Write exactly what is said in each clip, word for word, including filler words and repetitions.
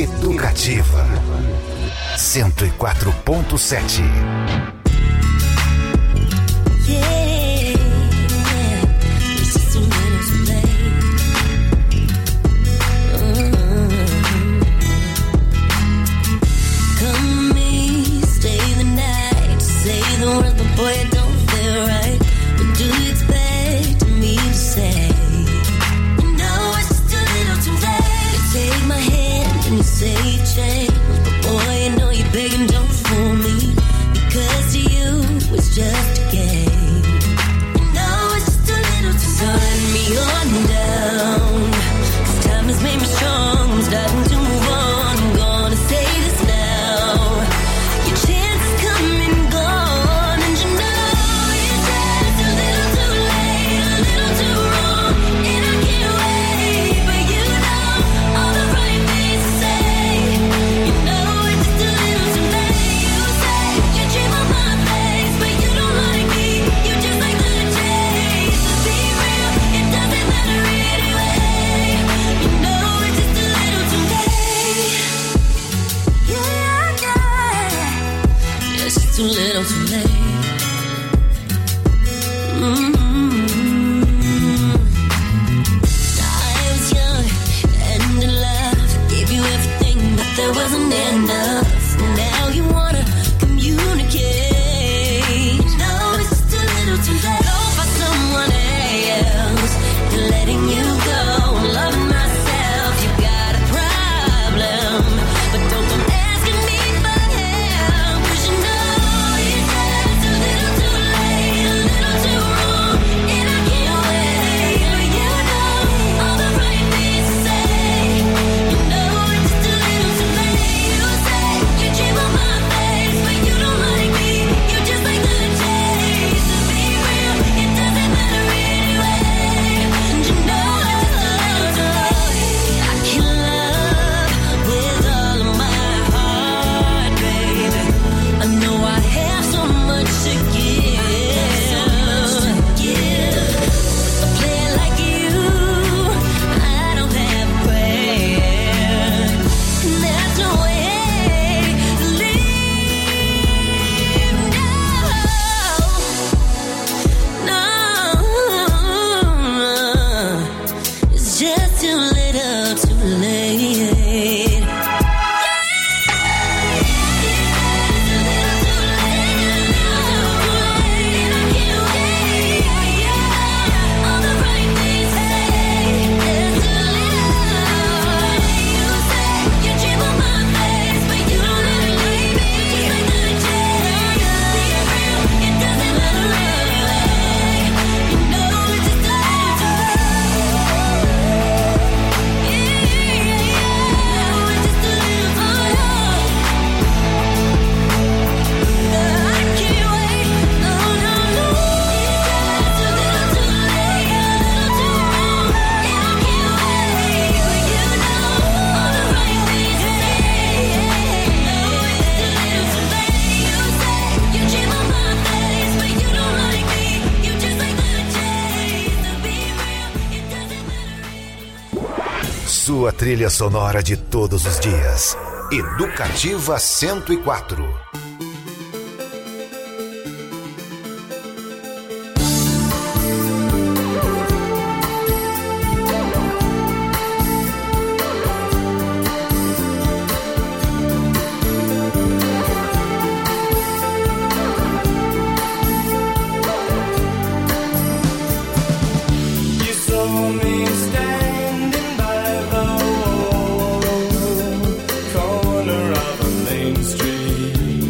Educativa cento e quatro ponto sete. Boy, it don't feel right. What do you expect me to say? You know it's just a little too late. You take my hand and you say you changed, but boy, you know you're begging, don't fool me, because to you it's just a game. You know it's just a little too late. So let me on down, 'cause time has made me strong. I'm starting to move on. I'm gonna say this now. Your chance is coming, gone. Too little, too late. Mm-hmm. I was young and in love, gave you everything, but there wasn't enough. Now you wanna communicate. No, it's just a little too late. Go find someone else. You're letting you go. I'm loving myself. You got a problem, but don't come asking me for help, 'cause you know Sua trilha sonora de todos os dias. Educativa cento e quatro. Corner of a main street.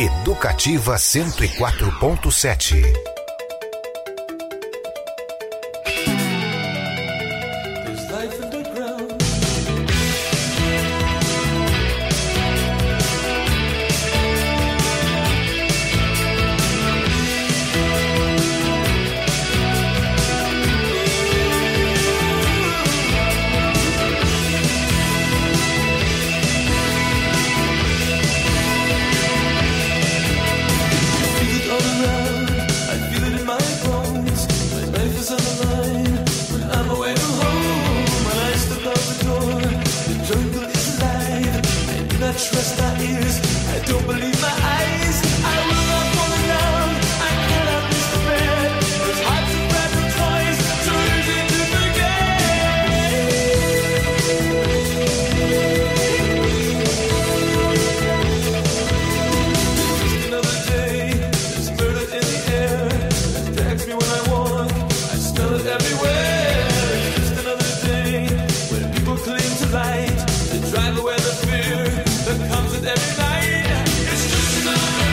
Educativa cento e quatro ponto sete. Trust my ears, I don't believe my eyes. I will not fall down, I cannot miss the bed. There's hearts of fragile toys, so easy to forget. Just another day, there's murder in the air. It attacks me when I walk, I smell it everywhere. Just another day, when people cling to light, they drive away the fear that comes with every night. It's just another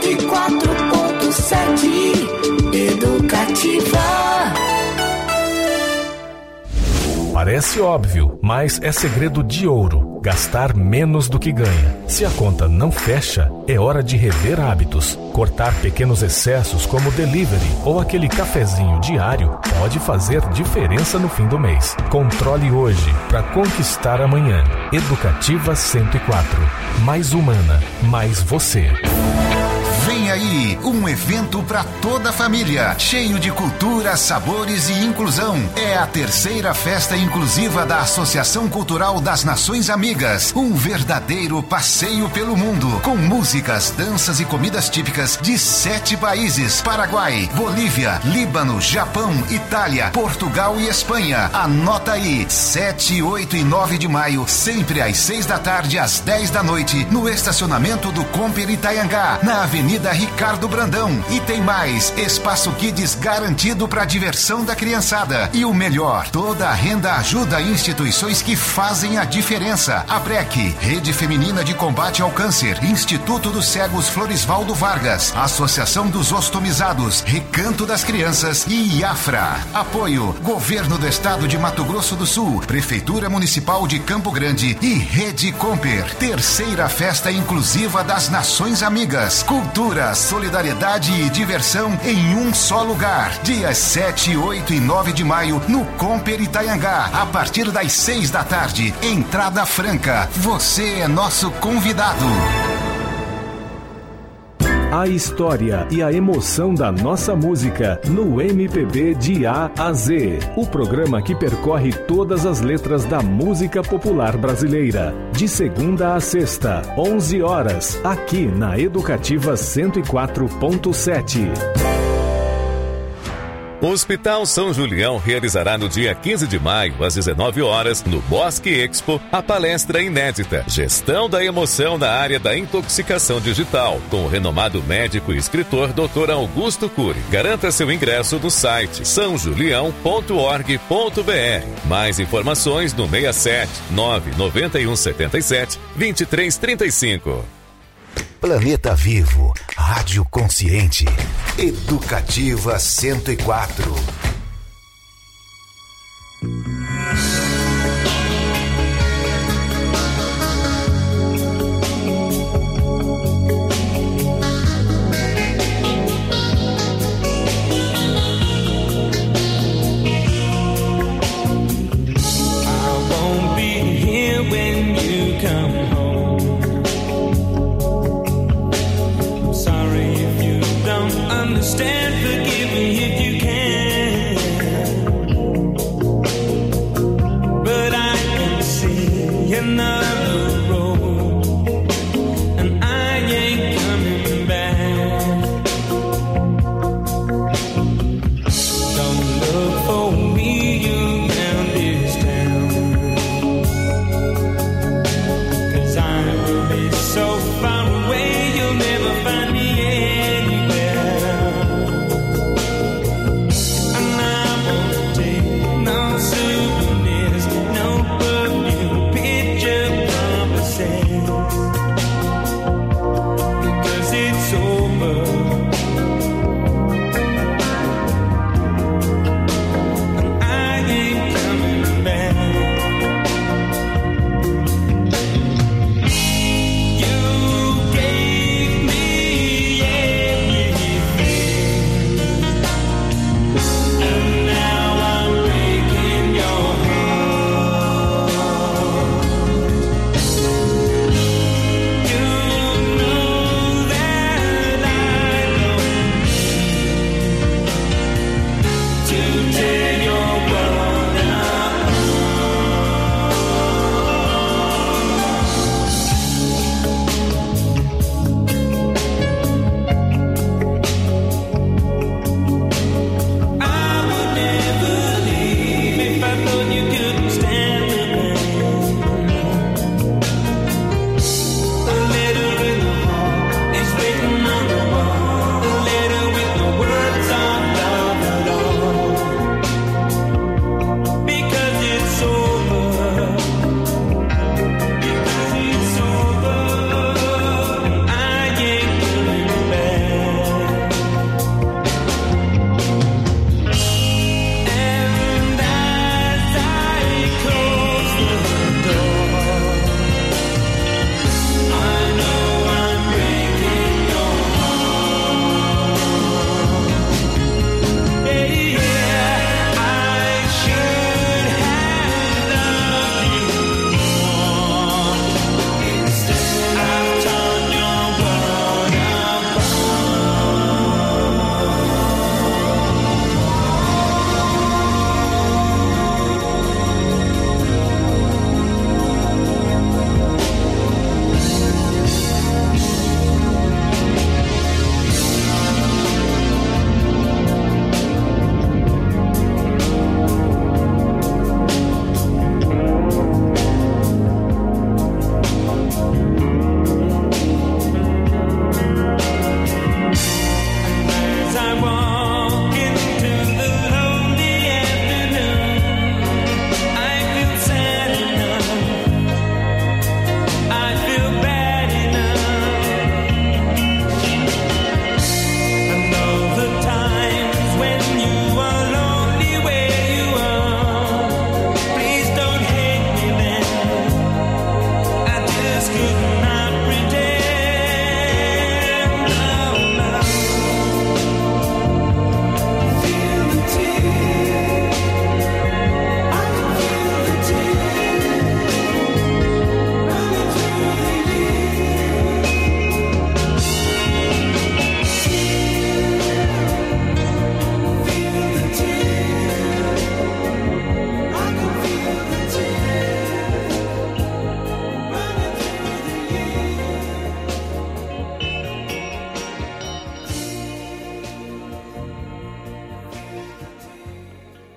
cento e quatro ponto sete Educativa. Parece óbvio, mas é segredo de ouro. Gastar menos do que ganha. Se a conta não fecha, é hora de rever hábitos. Cortar pequenos excessos como delivery ou aquele cafezinho diário pode fazer diferença no fim do mês. Controle hoje para conquistar amanhã. Educativa cento e quatro. Mais humana, mais você. Vem aí, um evento para toda a família, cheio de cultura, sabores e inclusão. É a terceira festa inclusiva da Associação Cultural das Nações Amigas. Um verdadeiro passeio pelo mundo, com músicas, danças e comidas típicas de sete países: Paraguai, Bolívia, Líbano, Japão, Itália, Portugal e Espanha. Anota aí, sete, oito e nove de maio, sempre às seis da tarde às dez da noite, no estacionamento do Comper Itaiangá, na Avenida Ricardo Brandão. E tem mais, espaço Kids garantido para diversão da criançada. E o melhor, toda a renda ajuda instituições que fazem a diferença. A B R E C, Rede Feminina de Combate ao Câncer, Instituto dos Cegos Floresvaldo Vargas, Associação dos Ostomizados, Recanto das Crianças e IAFRA. Apoio, Governo do Estado de Mato Grosso do Sul, Prefeitura Municipal de Campo Grande e Rede Comper. Terceira festa inclusiva das Nações Amigas. Cultura, solidariedade e diversão em um só lugar. Dias sete, oito e nove de maio no Comper Itaiangá, a partir das seis da tarde. Entrada franca. Você é nosso convidado. A história e a emoção da nossa música no M P B de A a Z. O programa que percorre todas as letras da música popular brasileira. De segunda a sexta, onze horas, aqui na Educativa cento e quatro ponto sete. O Hospital São Julião realizará no dia quinze de maio, às dezenove horas, no Bosque Expo, a palestra inédita Gestão da Emoção na área da intoxicação digital, com o renomado médico e escritor doutor Augusto Cury. Garanta seu ingresso no site são julião ponto org ponto b r. Mais informações no seis sete nove nove um sete sete dois três três cinco. Planeta Vivo, Rádio Consciente, Educativa cento e quatro. Understand, forgive me if you can.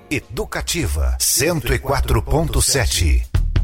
Educativa cento e quatro ponto sete.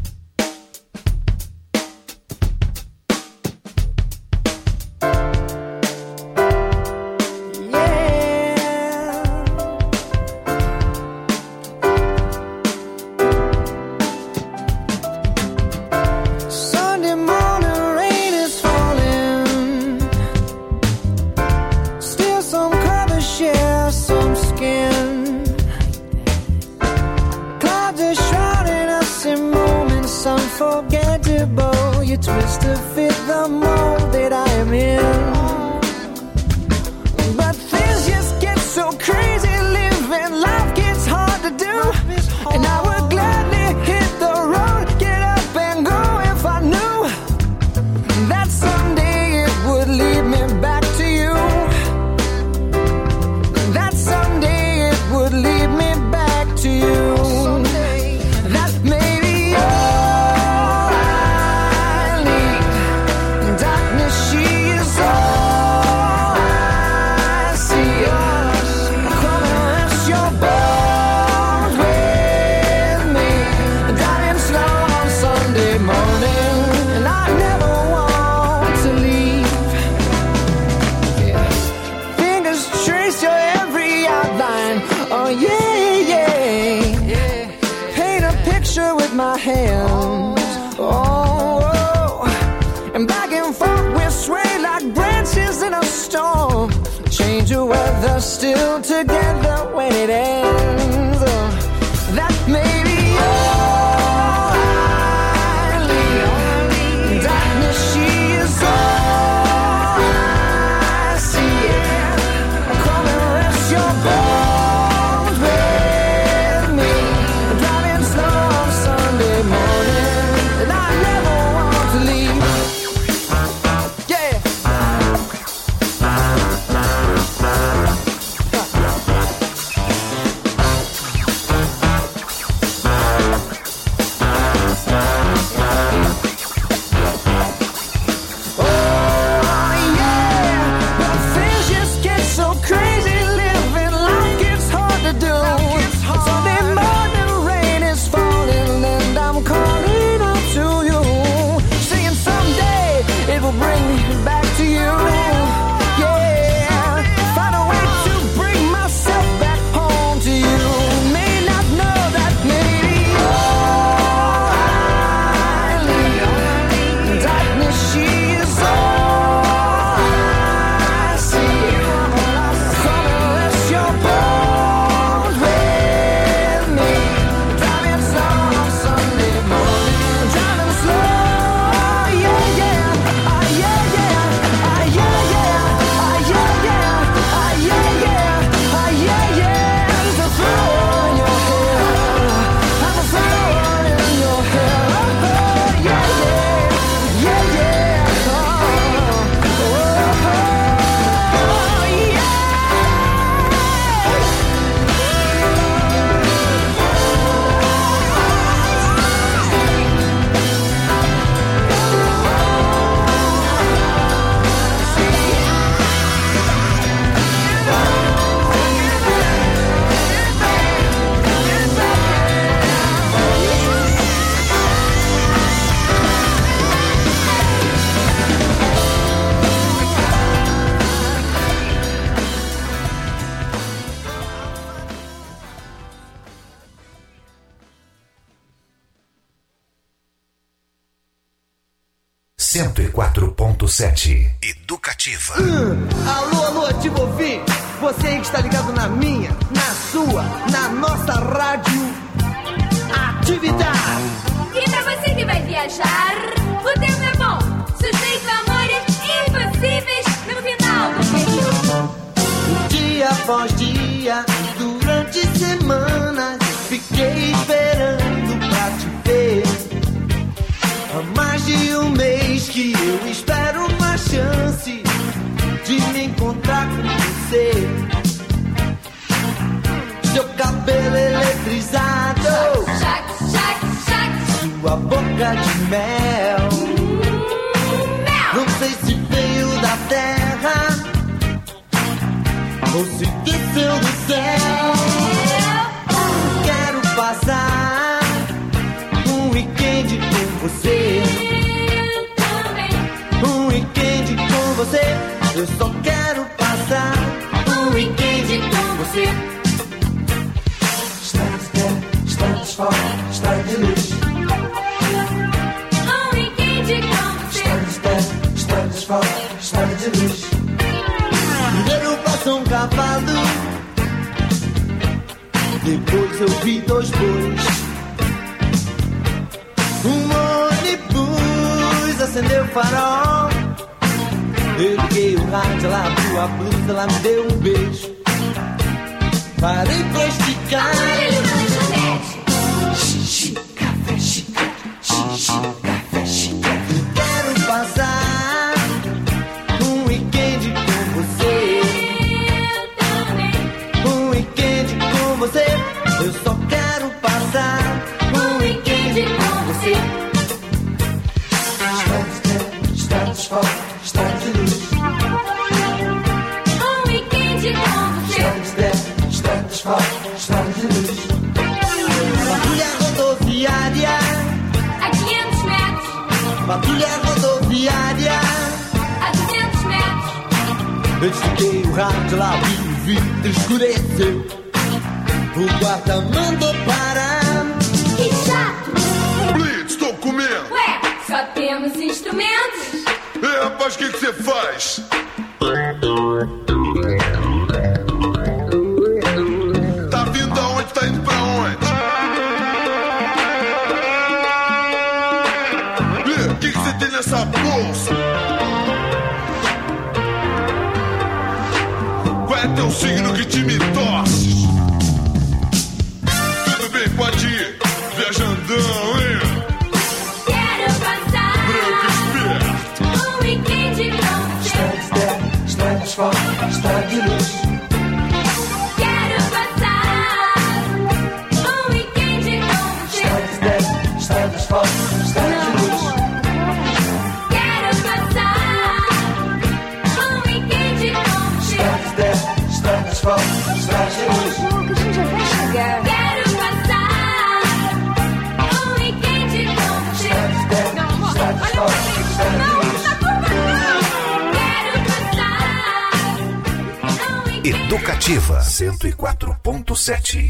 Twist to fit the mold that I am in. But things just get so crazy, living life gets hard to do. And I would gladly hit the road, get up and go if I knew that someday it would lead me back to you. That someday it would lead me back to you. That maybe all I need. Darkness, she is all I see. Come and rest your bones with me. Driving slow on Sunday morning, and I never want to leave. Yeah. Fingers trace your every outline. Oh yeah, yeah. Paint a picture with my hands. Oh, oh. And back and forth we sway like branches in a storm. Change the weather, still together when it ends. Oh, that may be all I need. Darkness, she is all I see. Come and rest your bones with me. Driving slow on Sunday morning, and I never want to leave. Yeah. Oh yeah, but things just get so crazy, living life gets hard to do. Sunday morning rain is falling and I'm calling out to you, saying someday it will bring me back to you. Yeah, find a way to bring myself back home to you. May not know that maybe all I need. Darkness, she is all I see. Come and rest your bones with me. Driving slow on Sunday morning. Driving slow, yeah, yeah. Ah, yeah, yeah. Ah, yeah, yeah. Ah, yeah, yeah. Ah, yeah, yeah. Ah, yeah, yeah. There's a flower in your hair. I'm a flower in your hair. Oh, yeah, yeah. Yeah, yeah. Oh, oh, oh, yeah. cento e quatro ponto sete. Educativa. Alô, alô, Ativo Ouvinte, você aí que está ligado na minha, na sua, na nossa rádio Atividade. E pra você que vai viajar, o tempo é bom, sujeito a amores impossíveis no final do período. Dia após dia, durante semanas, fiquei esperando pra te ver. Há mais de um mês que eu espero uma chance de me encontrar com você. Seu cabelo eletrizado, Chac, chac, chac, sua boca de mel. mel. Não sei se veio da terra ou se desceu do céu. Eu só quero passar Um weekend com você. Estamos de, estamos fora, está de luz. Um weekend com você. Estamos de, estamos fora, está de luz. Primeiro passou um cavalo, depois eu vi dois bois. Um ônibus acendeu o farol. Eu liguei o rádio, ela abriu a blusa, ela me deu um beijo. Parei pra esticar. Olha na lanchonete. Xixi, café, xixi, xixi, café, xixi. Quero passar um weekend com você. Eu também. Um weekend com você. Eu só quero passar Um weekend com você. Estamos de, estamos fora, está de luz. Um weekend com você. Estamos de, estamos fora, está de luz. patrulha rodoviária. A quinhentos metros. Patrulha rodoviária. A duzentos metros. Eu desliguei o rádio, lá vi o vidro, escureceu. O guarda mandou parar. Que chato. Blitz, tô comendo. Ué, só temos instrumentos. É, rapaz, o que que você faz? Tá vindo aonde? Tá indo pra onde? Ih, o que que você tem nessa bolsa? Qual é teu signo, que time torces? Tudo bem, pode ir. Viajandão, hein? Quero passar Branco esperto. um weekend com você. Estamos de, estamos fora, está de luz. Quero passar um weekend com você. Estamos de, estamos fora, está de luz. Quero passar um weekend com você. Estamos de, estamos fora, está de luz. Que a gente já vai chegar. Quero passar um weekend com você. Estamos de, estamos fora, está de luz. Quero passar um weekend. Educativa cento e quatro ponto sete.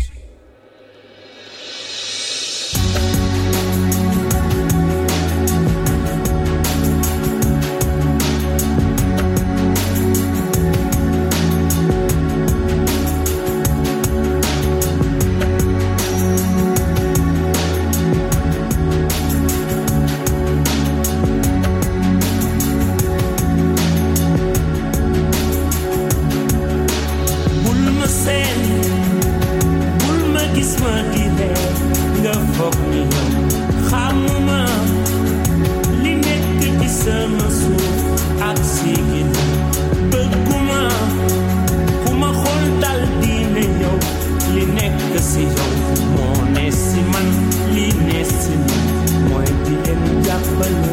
bul ma seen bul ma gis ma di reer nga foog ni yow xamuma li nekk ci sama suuf ak sigin bëgguma ku ma xool dal di ne yow li nekk si yow moo ne si man li ne si man mooy di leen jàppale.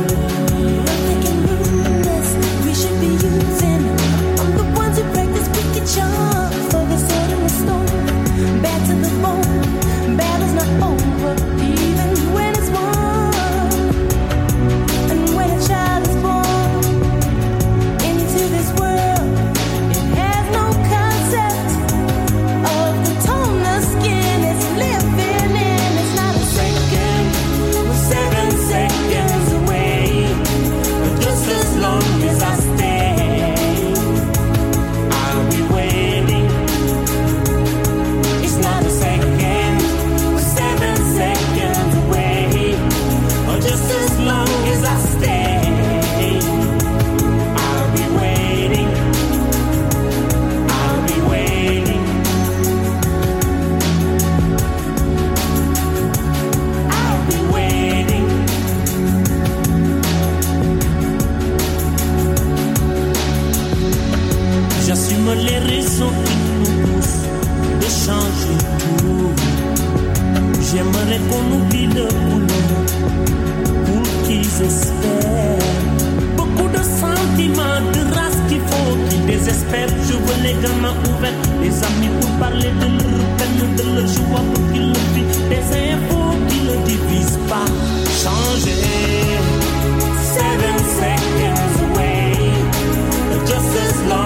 We should be using. I'm the ones who practice wicked charms for the sword and the stone. Bad to the bone. Battle's not over, even when it's won. And when a child is born into this world, it has no concept of the tone the skin is living in. It's not a second, We're seven seconds away, but just as long as I stay, I'll be waiting. It's not a second, we're seven seconds away, or just as long as I stay, I'll be waiting. I'll be waiting. I'll be waiting. J'assume les raisons qui nous poussent de changer tout. J'aimerais qu'on oublie le boulot pour qu'ils espèrent. Beaucoup de sentiments, de race qu'il faut qu'ils désespèrent. Je veux les gamins ouverts, les amis pour parler de leur peine, de leur joie pour qu'ils le vivent. Des infos qui ne divisent pas. Changer. Seven seconds away, just as long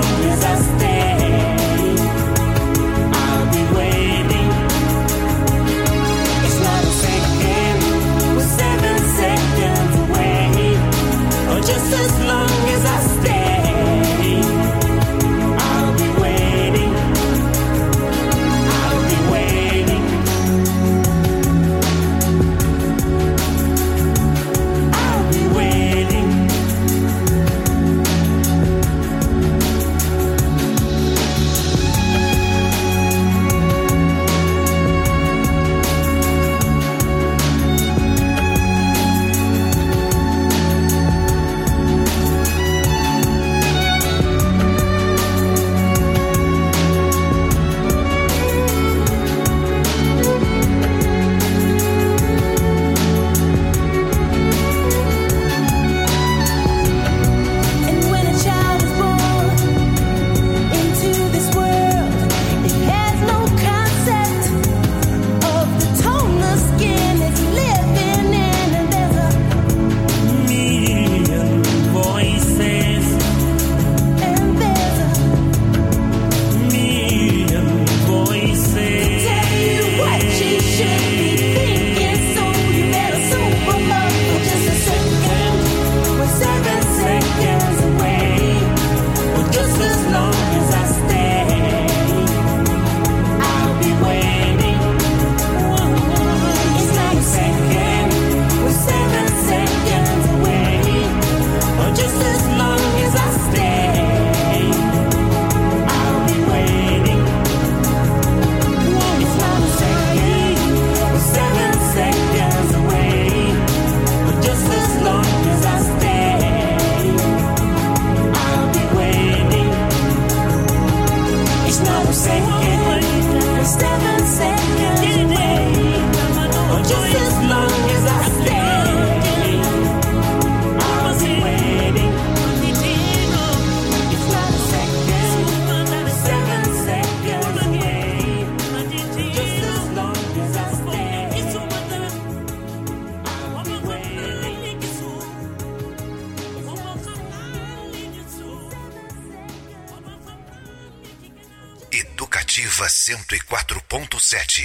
Educativa cento e quatro ponto sete.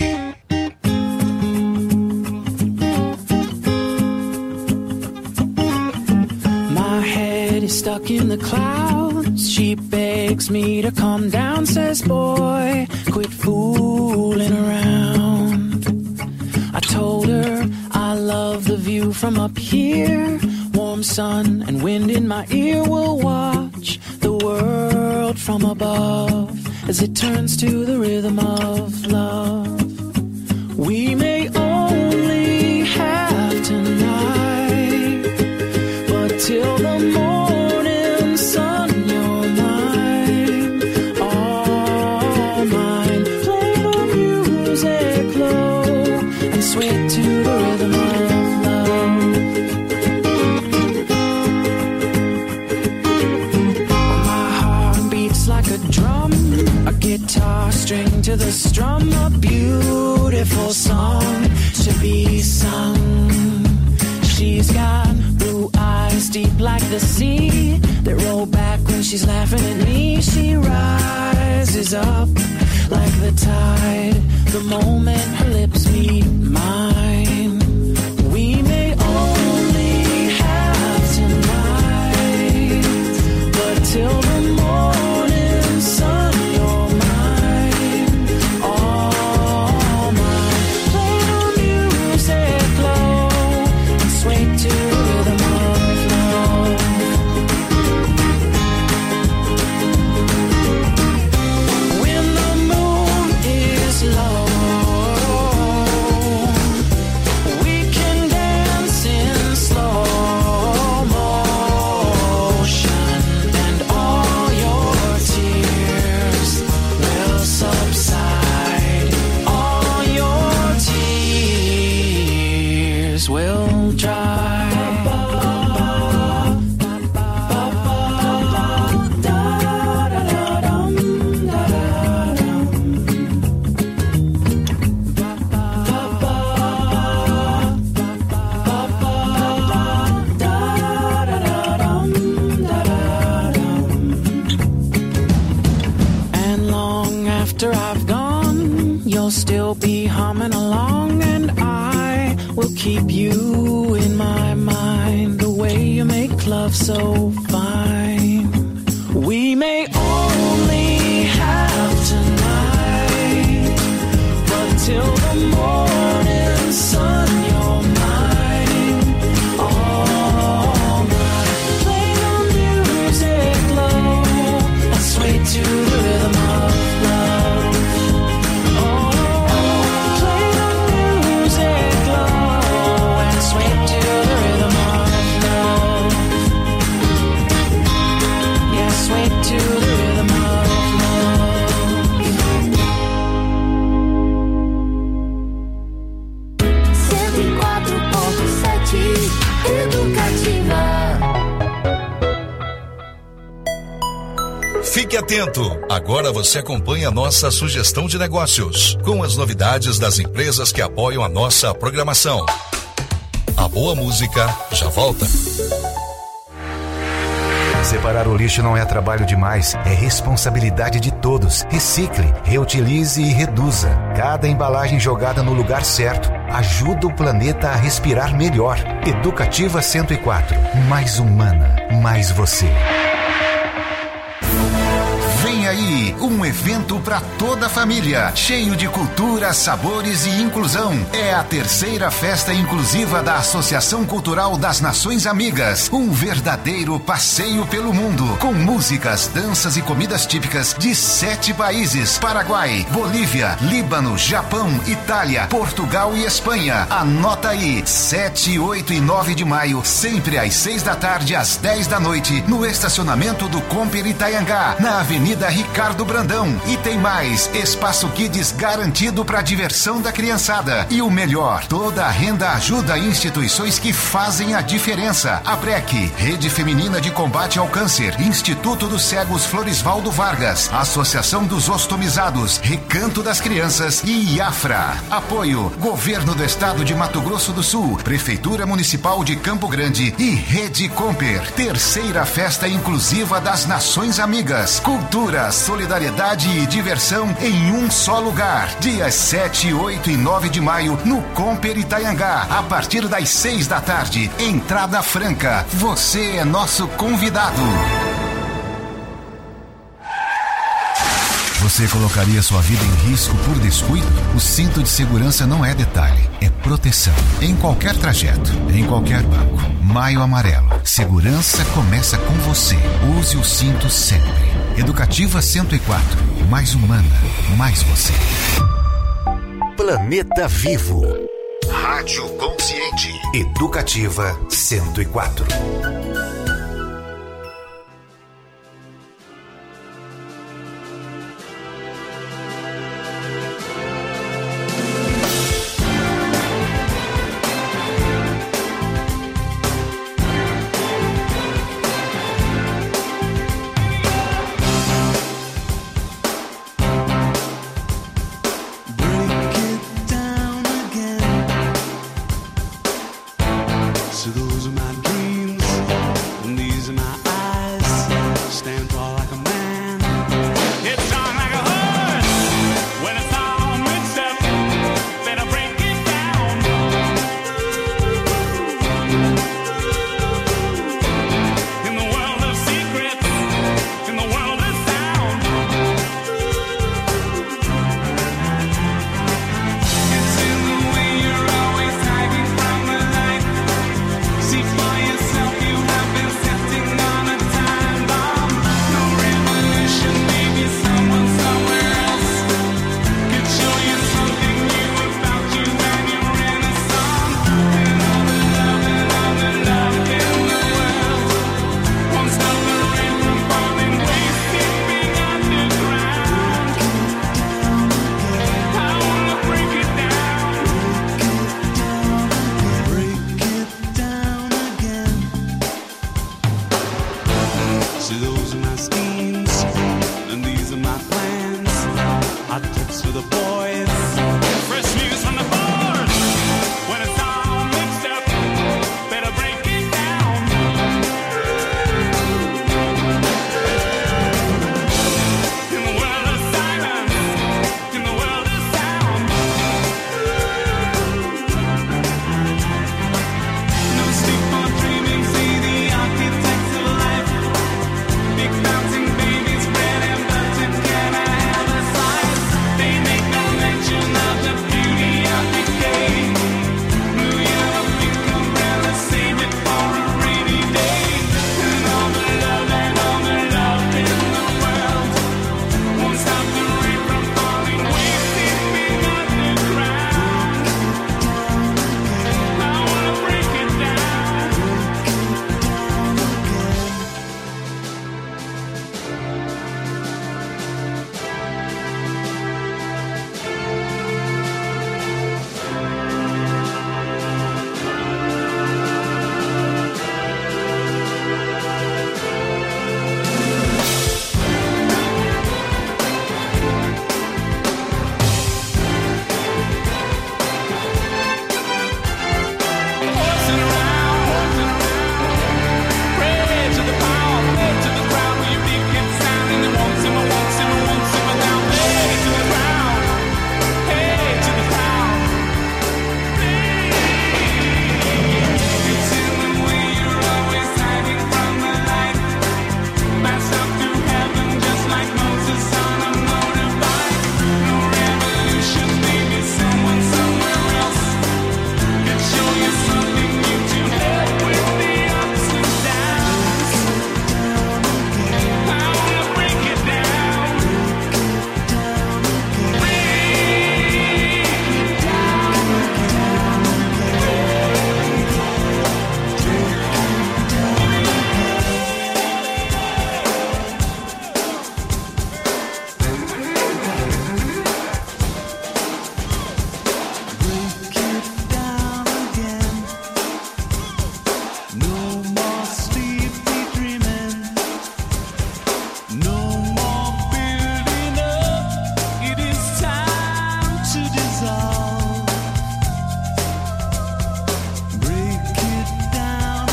My head is stuck in the clouds. She begs me to calm down, says, boy, quit fooling around. I told her I love the view from up here. Warm sun and wind in my ear. Will watch the world from above as it turns to the rhythm of love. We may only have tonight, but till the morning sun, you're mine, all mine. Play the music low and sway to the rhythm of love. My heart beats like a drum, a guitar string to the strum, a beautiful song to be sung. She's got blue eyes deep like the sea that roll back when she's laughing at me. She rises up like the tide the moment her lips meet mine. We may only have tonight, but till the morning sun, you're mine, all mine. Play the music low and sway to the rhythm of love. When the moon is low, we can dance in slow motion, and all your tears will subside. All your tears will dry. And long after I've gone, you'll still be humming along, and I will keep you in my mind. The way you make love so fine. We may only have tonight, but till the morning sun, you're mine, all mine. Play the music low and sway to the rhythm of love. Oh, play the music low and sway to the rhythm of love. Yeah, sway to the rhythm of love. cento e quatro ponto sete Educativa. Fique atento! Agora você acompanha a nossa sugestão de negócios, com as novidades das empresas que apoiam a nossa programação. A boa música já volta. Separar o lixo não é trabalho demais, é responsabilidade de todos. Recicle, reutilize e reduza. Cada embalagem jogada no lugar certo ajuda o planeta a respirar melhor. Educativa cento e quatro, mais humana, mais você. Vem aí, um evento para toda a família, cheio de cultura, sabores e inclusão. É a terceira festa inclusiva da Associação Cultural das Nações Amigas. Um verdadeiro passeio pelo mundo, com músicas, danças e comidas típicas de sete países: Paraguai, Bolívia, Líbano, Japão, Itália, Portugal e Espanha. Anota aí, sete, oito e nove de maio, sempre às seis da tarde às dez da noite, no estacionamento do Comper Itaiangá, na Avenida Ricardo Brandão. E tem mais, espaço Kids garantido para diversão da criançada. E o melhor, toda a renda ajuda instituições que fazem a diferença. A P R E C, Rede Feminina de Combate ao Câncer, Instituto dos Cegos Floresvaldo Vargas, Associação dos Ostomizados, Recanto das Crianças e IAFRA. Apoio, Governo do Estado de Mato Grosso do Sul, Prefeitura Municipal de Campo Grande e Rede Comper. Terceira Festa Inclusiva das Nações Amigas. Cultura, solidariedade e diversão em um só lugar. Dias sete, oito e nove de maio no Comper Itaiangá, a partir das seis da tarde. Entrada franca. Você é nosso convidado. Você colocaria sua vida em risco por descuido? O cinto de segurança não é detalhe, é proteção. Em qualquer trajeto, em qualquer banco. Maio Amarelo. Segurança começa com você. Use o cinto sempre. Educativa cento e quatro. Mais humana, mais você. Planeta Vivo. Rádio Consciente. Educativa cento e quatro.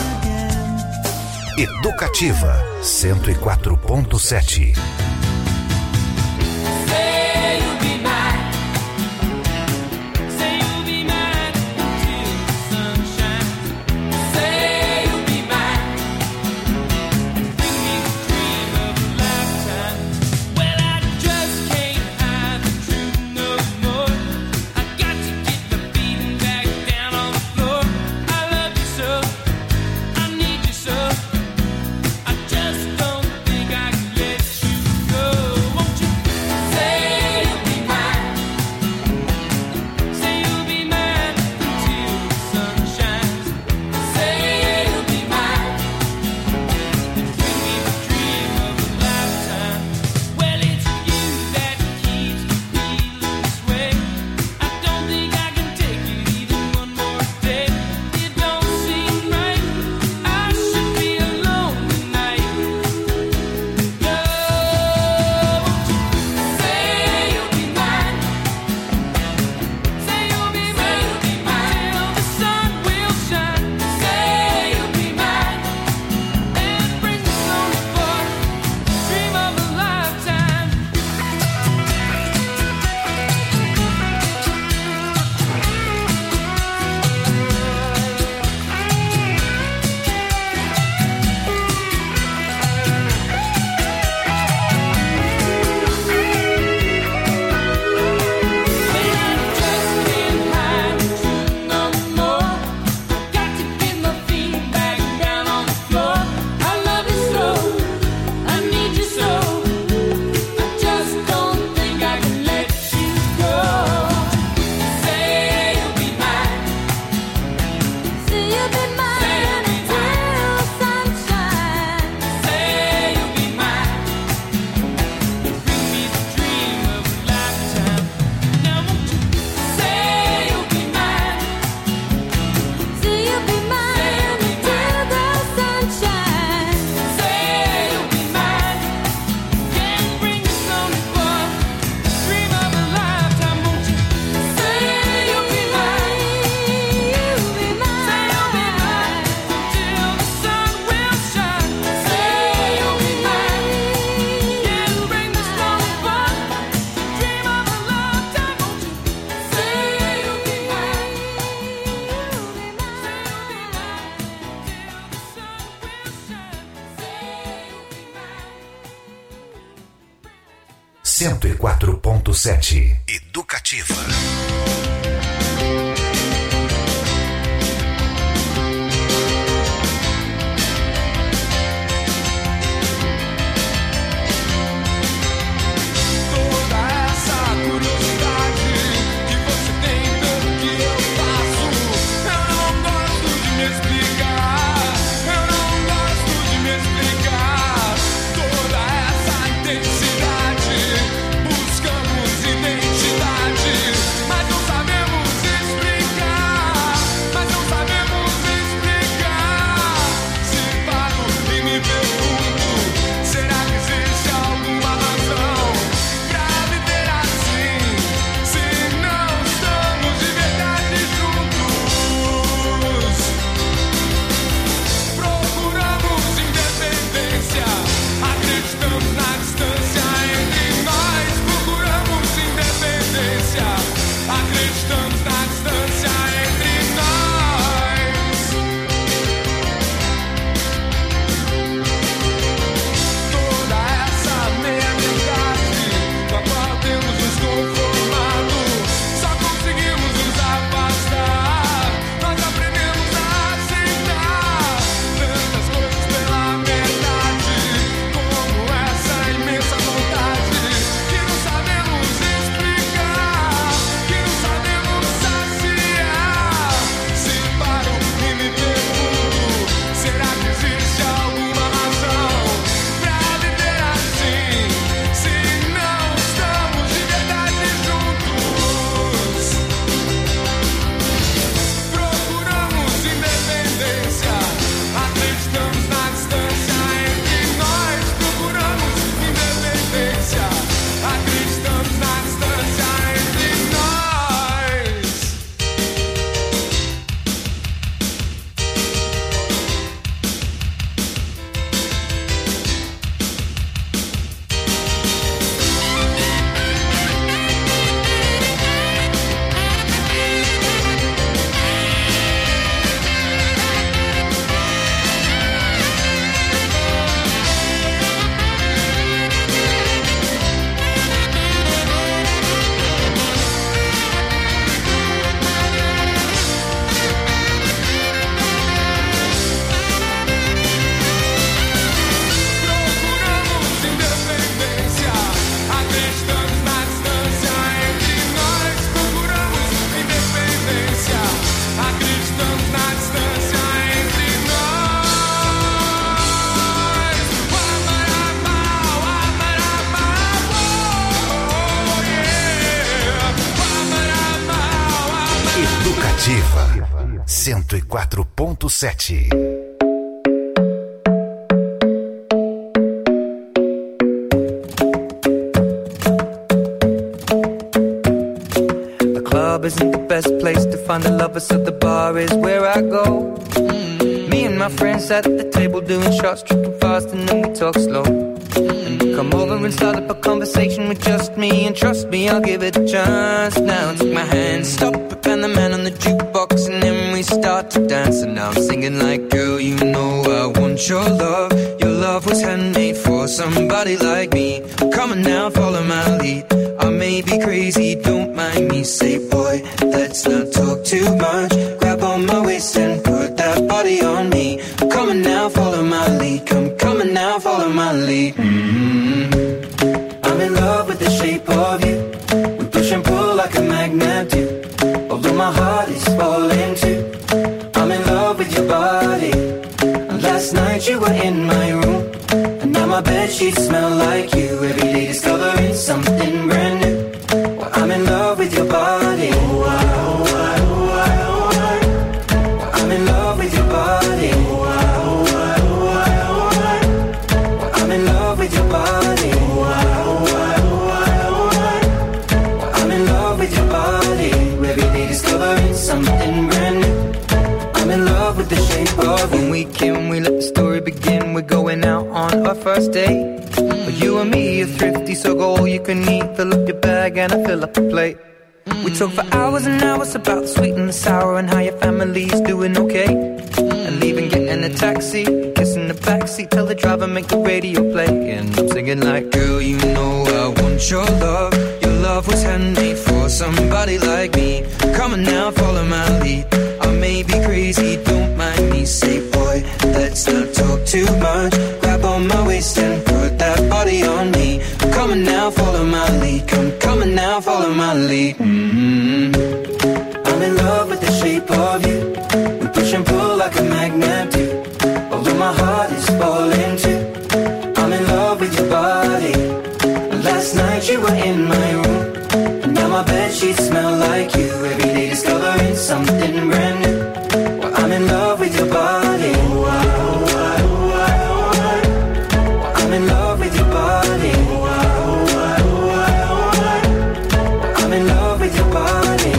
Educativa cento e quatro ponto sete. cento e quatro ponto sete. Educativa. cento e quatro ponto sete. The club isn't the best place to find the lovers, so the bar is where I go. Mm. Me and my friends at the table doing shots, tripping fast, and then we talk slow. Mm. Come over and start up a conversation with just me, and trust me, I'll give it a chance. Now take my hand, stop it, and the man on the jukebox, and then we start to dance. And now I'm singing like, girl, you know I want your love. Your love was handmade for somebody like me. Come on now, follow my lead. I may be crazy, don't mind me. Say, boy, let's not talk too much. Grab on my waist and put that body on me. Come on now, follow my lead. Come, come on now, follow my lead. Mm-hmm. I'm in love with the shape of you. We push and pull like a magnet do. Although my heart is falling too. I'm in love with your body. And last night you were in my room. And now my bedsheets smell like you. Every day discovering something brand new. Well, I'm in love with your body. Oh, I, oh, I, oh, I, oh, I. Well, I'm in love with your body. Oh, I, oh, I, oh, I, oh, I. Well, I'm in love with your body. Oh, I, oh, I, oh, I, oh, I. Well, I'm in love with your body. Every day discovering something brand new. I'm in love with the shape of you. When we came, we let the story begin. We're going out on our first date. But you and me are thrifty, so go all you can eat. Fill up your bag and I fill up the plate. We talk for hours and hours about the sweet and the sour and how your family's doing okay. And leaving, getting a taxi, kissing the backseat, tell the driver make the radio play. And I'm singing like, girl, you know I want want your love. Your love was handmade for somebody like me. Come on now, follow my lead. I may be crazy, don't mind me. Say, boy, let's not talk too much. Grab on my waist and put that body on me. Come on now, follow my lead. Come, come on now, follow my lead. Mm-hmm. I'm in love with the shape of you. We push and pull like a magnet do. Although my heart is falling too. I'm in love with your body. Last night you were in my room, and now my bedsheets smell like you. Every day discovering something brand new. Well, I'm in love with your body. Well, I'm in love with your body. Well, I'm in love with your body.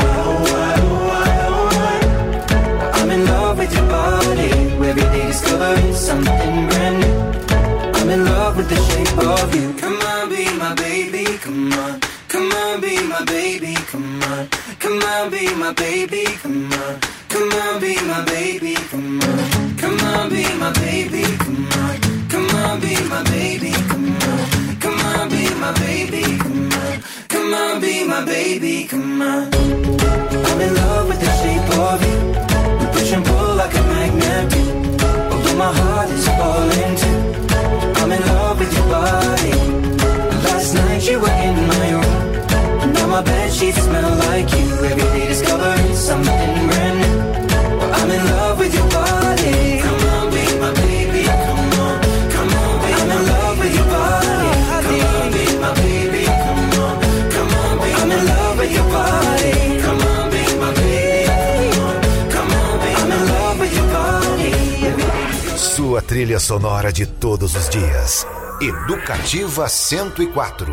I'm in love with your body. Every day discovering something brand new. I'm in love with the shape of you. Come on, be my baby, come on. Come on, be my baby, come on. Come on, be my baby, come on. Come on, be my baby, come on. Come on, be my baby, come on. Come on, be my baby, come on. Come on, be my baby, come on. Come on, be my baby, come on. I'm in love with the shape of you. We push and pull like a magnet do. Although my heart is falling too. I'm in love with your body. Last night you were in my room, and now my bedsheets smell like you. Every day discovering something brand new. Well, I'm in love with your body. Come on, be my baby. Come on, come on, be I'm in love with your body. Come on, be my baby. Come on, come on, be I'm in love with your body. Come on, be my baby. Come on, come on, be I'm in love with your body. Sua trilha sonora de todos os dias. Educativa cento e quatro.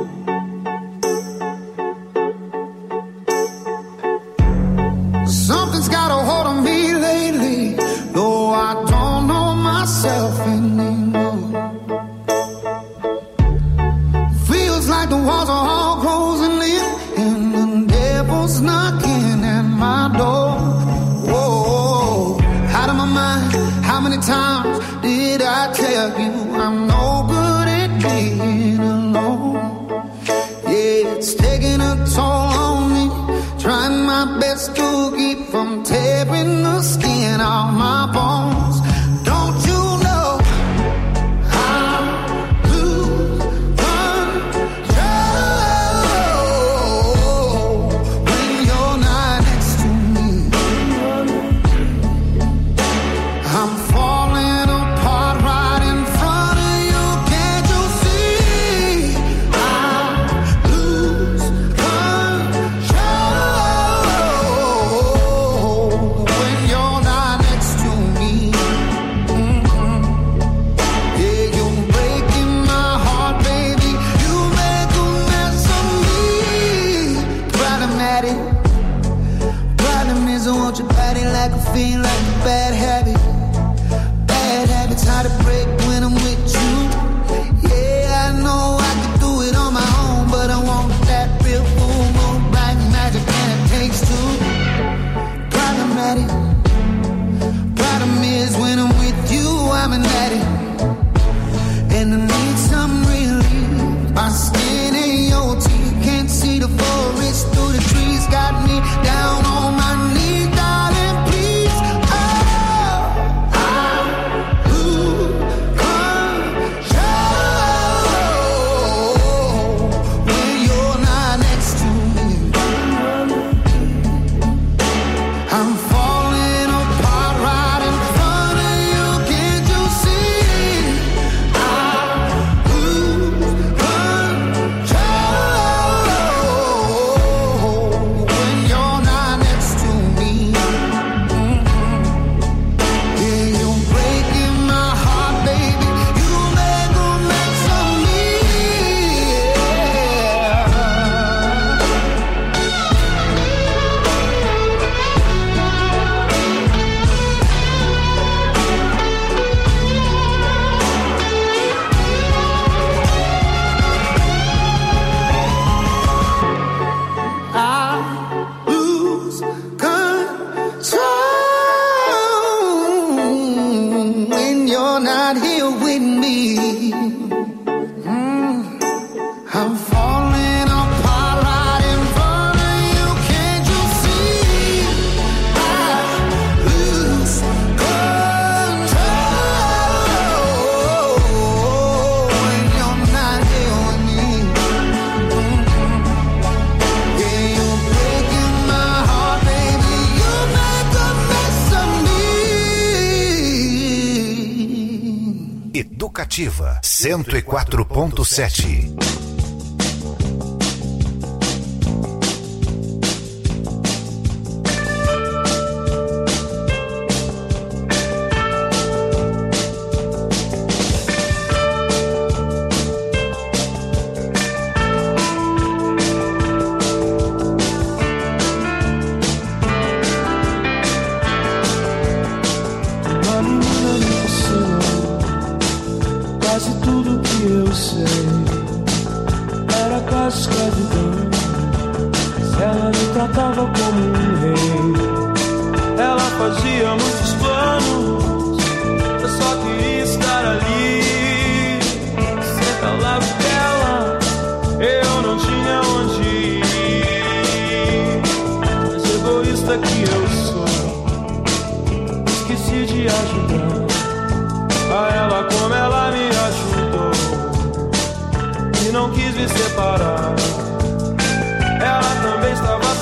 Something's got a hold on me lately, though I don't know myself anymore. Feels like the walls are all closing in, and the devil's knocking at my door. Whoa, out of my mind, how many times did I tell you I'm no good at being alone? Yeah, it's taking a toll on me, trying my best to keep from tearing the skin off my bones. Don't you know how to run? I'm falling apart right in front of you. Can't you see? I lose control when you're not here with me. Yeah, you're breaking my heart, baby. You make a mess of me. Educativa cento e quatro ponto sete. Quase tudo que eu sei era quase escravidão. Mas ela me tratava como um rei. Ela fazia muitos planos, eu só queria estar ali. Sem palavras dela, eu não tinha onde ir. Mas egoísta que eu sou, esqueci de ajudar a ela como ela me ajudou e não quis me separar. Ela também estava